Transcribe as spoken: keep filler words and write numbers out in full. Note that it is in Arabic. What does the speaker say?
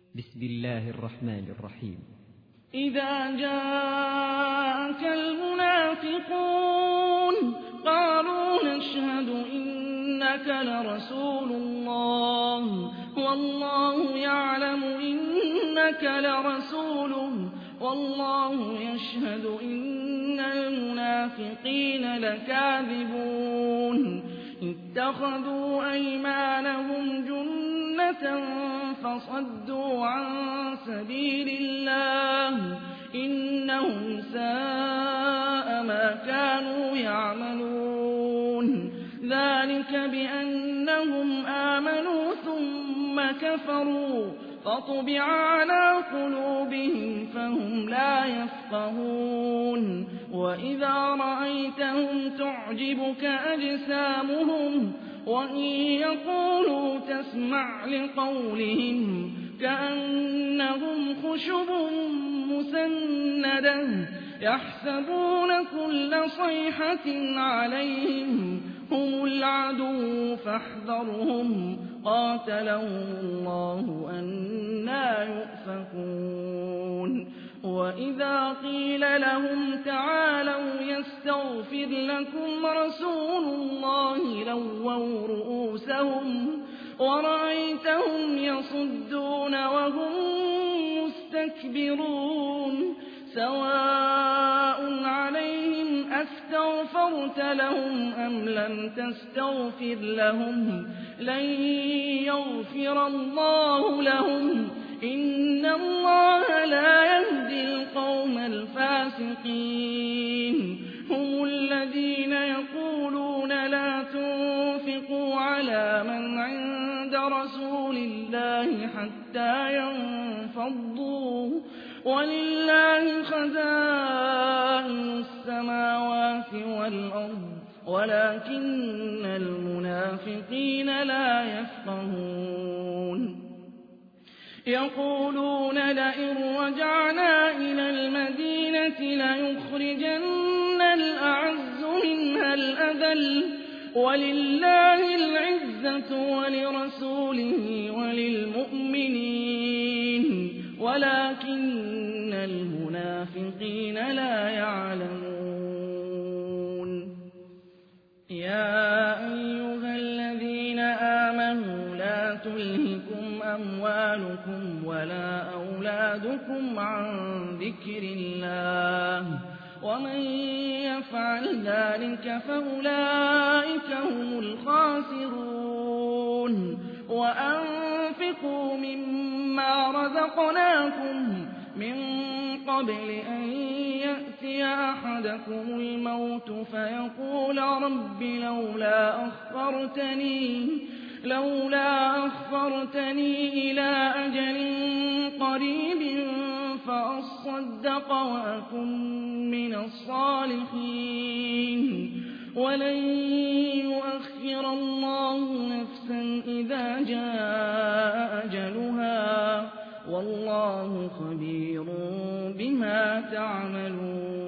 بسم الله الرحمن الرحيم. إذا جاءك المنافقون قالوا نشهد إنك لرسول الله والله يعلم إنك لرسوله والله يشهد إن المنافقين لكاذبون اتخذوا أيمانهم جنة فصدوا عن سبيل الله إنهم ساء ما كانوا يعملون ذلك بأنهم آمنوا ثم كفروا فطبع على قلوبهم فهم لا يفقهون وإذا رأيتهم تعجبك أجسامهم وإن يقولوا تسمع لقولهم كأنهم خشب مسندة يحسبون كل صيحة عليهم هم العدو فاحذرهم قاتلهم الله أنى يؤفكون وإذا قيل لهم تعالوا يستغفر لكم رسول الله لووا رؤوسهم ورأيتهم يصدون وهم مستكبرون سواء عليهم أستغفرت لهم أم لم تستغفر لهم لن يغفر الله لهم إن الله لا يهدي القوم الفاسقين هم الذين يقولون لا تنفقوا على من عند رسول الله حتى ينفضوا ولله خزائن السماوات والأرض ولكن المنافقين لا يفقهون يقولون لئن رجعنا إلى المدينة ليخرجن الأعز منها الأذل ولله العزة ولرسوله وللمؤمنين ولكن المنافقين لا يعلمون يا أيها الذين آمنوا لا تلهكم أموالكم ولا أولادكم عن ذكر الله ومن يفعل ذلك فأولئك هم الخاسرون وأنفقوا مما رزقناكم من قبل أن يأتي أحدكم الموت فيقول رب لولا أخرتني لولا أخرتني إلى أجل قريب فأصدق وأكن من الصالحين ولن يؤخر الله نفسا إذا جاء أجلها والله خبير بما تعملون